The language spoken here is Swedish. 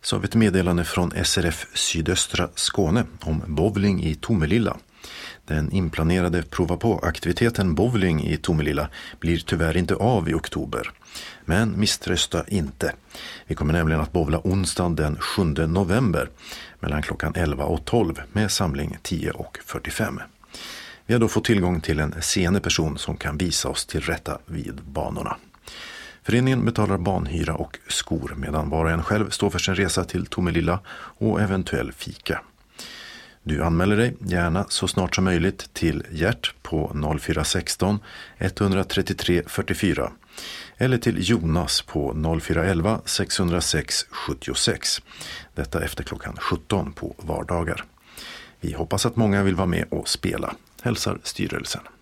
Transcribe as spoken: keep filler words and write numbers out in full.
Så har vi ett meddelande från S R F Sydöstra Skåne om bowling i Tomelilla. Den inplanerade prova på-aktiviteten bowling i Tomelilla blir tyvärr inte av i oktober. Men misströsta inte. Vi kommer nämligen att bowla onsdag den sjunde november mellan klockan elva och tolv med samling tio och fyrtiofem. Vi har då fått tillgång till en seende person som kan visa oss till rätta vid banorna. Föreningen betalar banhyra och skor medan var och en själv står för sin resa till Tomelilla och eventuell fika. Du anmäler dig gärna så snart som möjligt till Gert på noll fyra ett sex ett tre tre fyra fyra eller till Jonas på noll fyra ett ett sex noll sex sju sex. Detta efter klockan sjutton på vardagar. Vi hoppas att många vill vara med och spela. Hälsar styrelsen.